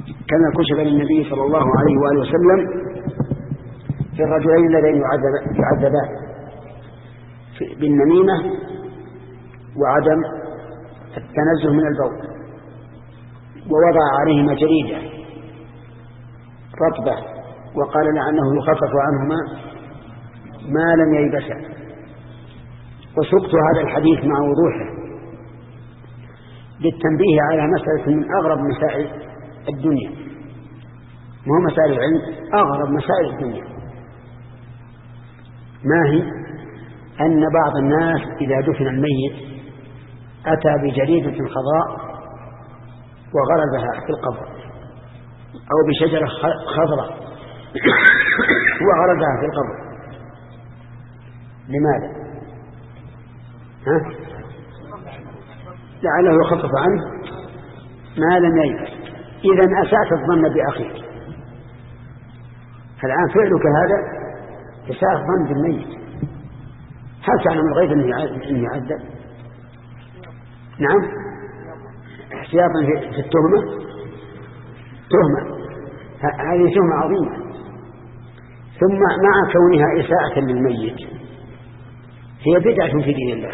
كما كشف للنبي صلى الله عليه وآله وسلم في الرجلين الذين يعذبان بالنميمة وعدم التنزه من البول، ووضع عليهما جريدة رطبة وقال لعنه يخفف عنهما ما لم ييبسا. وسقت هذا الحديث مع وضوحه للتنبيه على مسألة من أغرب مسائل الدنيا، مو مسائل العلم، أغرب مسائل الدنيا. ما هي؟ أن بعض الناس إذا دفن الميت أتى بجريدة خضراء وغرزها في القبر، أو بشجرة خضراء وغرزها في القبر. لماذا؟ لعله يخفف عنه ما لم ييبس. إذن أسأت الظن بأخيك. الآن فعلك هذا إساءة الظن بالميت. هل تعلم الغيب أنه يعذب؟ نعم، احتياطا في التهمة. هذه تهمة عظيمة. ثم مع كونها إساءة للميت هي بدعة في دين الله،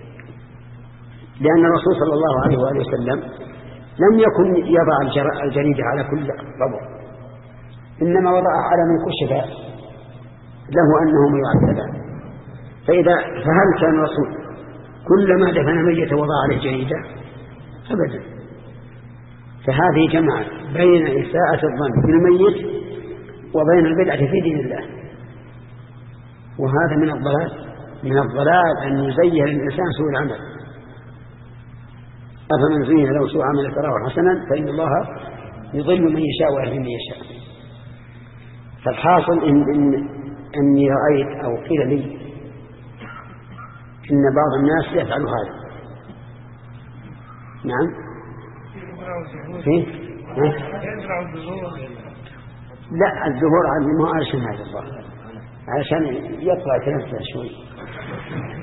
لأن الرسول صلى الله عليه وآله وسلم لم يكن يضع الجريدة على كل قبر، إنما وضعها على من كشف له أنهم يعذبان. فهل كان الرسول كلما دفن ميتا وضع عليه جريدة؟ أبدا. فهذه جمعت بين إساءة الظن بالميت وبين البدعة في دين الله. وهذا من الضلال أن يزين الإنسان سوء العمل. أفمن زين له سوء عمل تراه حسنا فإن الله يضل من يشاء ويهدي من يشاء. فالحاصل أني رأيت أو قيل لي إن بعض الناس يفعل هذا. نعم. فيه؟ لا، الظهور ما علشان هذا الظاهر، علشان يطلع تنفس شوي.